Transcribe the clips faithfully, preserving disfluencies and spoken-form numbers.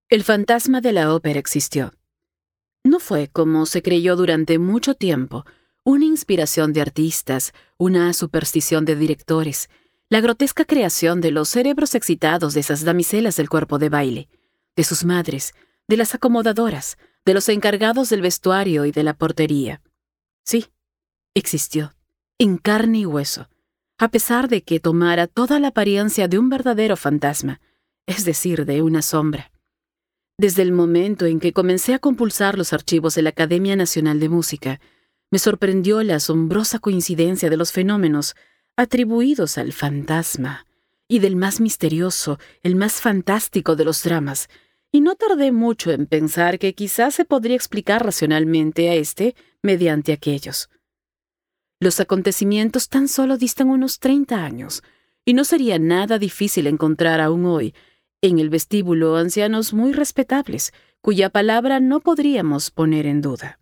El fantasma de la ópera existió. No fue, como se creyó durante mucho tiempo, una inspiración de artistas, una superstición de directores, la grotesca creación de los cerebros excitados de esas damiselas del cuerpo de baile, de sus madres, de las acomodadoras, de los encargados del vestuario y de la portería. Sí, existió, en carne y hueso, a pesar de que tomara toda la apariencia de un verdadero fantasma, es decir, de una sombra. Desde el momento en que comencé a compulsar los archivos de la Academia Nacional de Música, me sorprendió la asombrosa coincidencia de los fenómenos atribuidos al fantasma y del más misterioso, el más fantástico de los dramas, y no tardé mucho en pensar que quizás se podría explicar racionalmente a este mediante aquellos. Los acontecimientos tan solo distan unos treinta años, y no sería nada difícil encontrar aún hoy en el vestíbulo ancianos muy respetables, cuya palabra no podríamos poner en duda.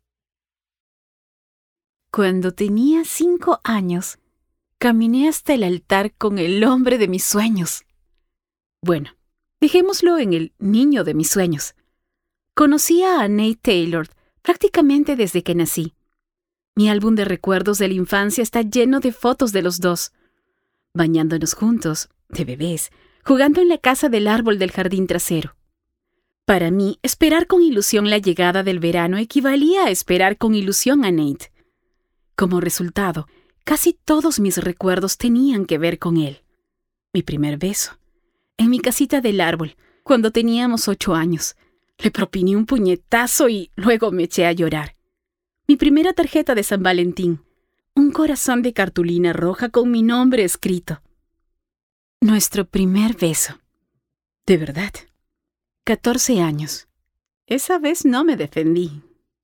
Cuando tenía cinco años, caminé hasta el altar con el hombre de mis sueños. Bueno, dejémoslo en el niño de mis sueños. Conocía a Nate Taylor prácticamente desde que nací. Mi álbum de recuerdos de la infancia está lleno de fotos de los dos, bañándonos juntos, de bebés, jugando en la casa del árbol del jardín trasero. Para mí, esperar con ilusión la llegada del verano equivalía a esperar con ilusión a Nate. Como resultado, casi todos mis recuerdos tenían que ver con él. Mi primer beso, en mi casita del árbol, cuando teníamos ocho años. Le propiné un puñetazo y luego me eché a llorar. Mi primera tarjeta de San Valentín, un corazón de cartulina roja con mi nombre escrito. Nuestro primer beso. De verdad. Catorce años. Esa vez no me defendí.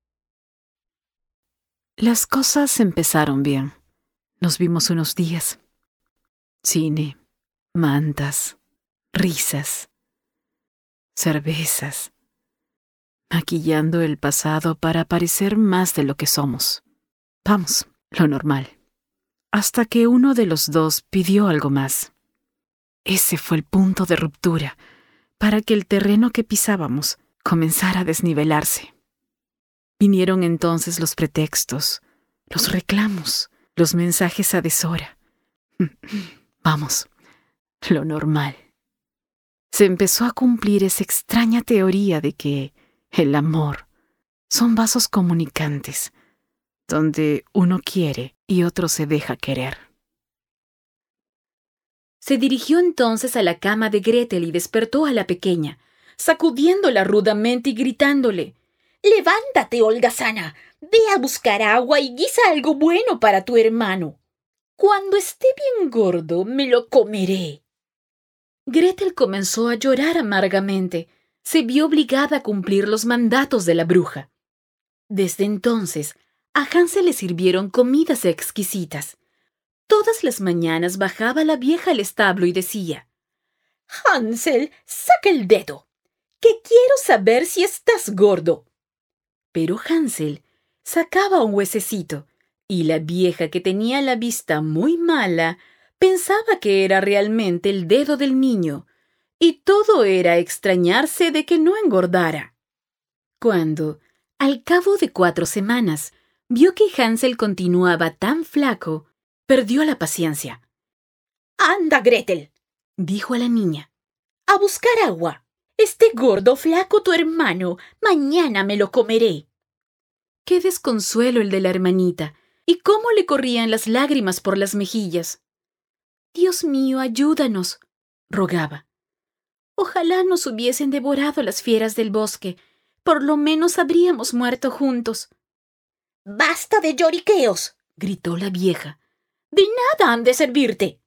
Las cosas empezaron bien. Nos vimos unos días. Cine, mantas, risas, cervezas, maquillando el pasado para parecer más de lo que somos. Vamos, lo normal. Hasta que uno de los dos pidió algo más. Ese fue el punto de ruptura, para que el terreno que pisábamos comenzara a desnivelarse. Vinieron entonces los pretextos, los reclamos, los mensajes a deshora. Vamos, lo normal. Se empezó a cumplir esa extraña teoría de que el amor son vasos comunicantes, donde uno quiere y otro se deja querer. Se dirigió entonces a la cama de Gretel y despertó a la pequeña, sacudiéndola rudamente y gritándole: «Levántate, holgazana, ve a buscar agua y guisa algo bueno para tu hermano. Cuando esté bien gordo, me lo comeré». Gretel comenzó a llorar amargamente. Se vio obligada a cumplir los mandatos de la bruja. Desde entonces, a Hansel le sirvieron comidas exquisitas. Todas las mañanas bajaba la vieja al establo y decía: «Hansel, saca el dedo, que quiero saber si estás gordo». Pero Hansel sacaba un huesecito, y la vieja, que tenía la vista muy mala, pensaba que era realmente el dedo del niño, y todo era extrañarse de que no engordara. Cuando, al cabo de cuatro semanas, vio que Hansel continuaba tan flaco, perdió la paciencia. «Anda, Gretel», dijo a la niña, «a buscar agua. Esté gordo o flaco tu hermano, mañana me lo comeré». Qué desconsuelo el de la hermanita, y cómo le corrían las lágrimas por las mejillas. «Dios mío, ayúdanos», rogaba. «Ojalá nos hubiesen devorado las fieras del bosque. Por lo menos habríamos muerto juntos». «Basta de lloriqueos», gritó la vieja. «De nada han de servirte.